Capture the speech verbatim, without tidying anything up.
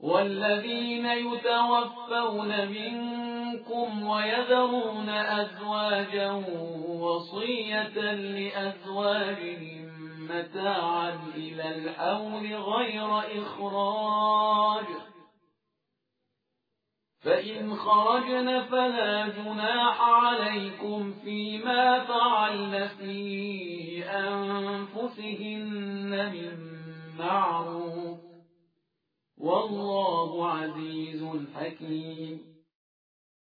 والذين يتوفون منكم ويذرون أزواجا وصية لأزواجهم متاعا إلى الحول غير إخراج، فإن خرجن فلا جناح عليكم فيما فعلن في أنفسهن من معروف، والله عزيز حكيم.